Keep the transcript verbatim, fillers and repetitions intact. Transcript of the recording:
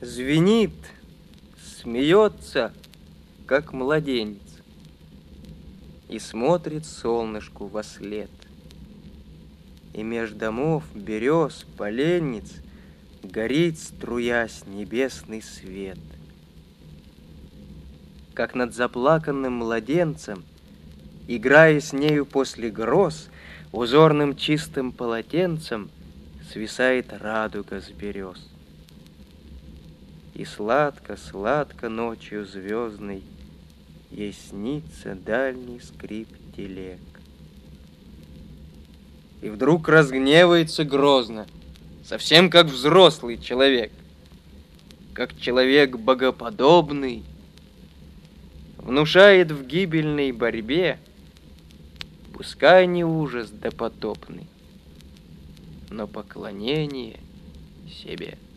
Звенит, смеется, как младенец, и смотрит солнышку вослед. И меж домов, берез, поленниц горит, струясь, небесный свет. Как над заплаканным младенцем, играя с нею после гроз, узорным чистым полотенцем свисает радуга с берез. И сладко-сладко ночью звездной ей снится дальний скрип телег. И вдруг разгневается грозно, совсем как взрослый человек, как человек богоподобный, внушает в гибельной борьбе, пускай не ужас допотопный, но поклонение себе.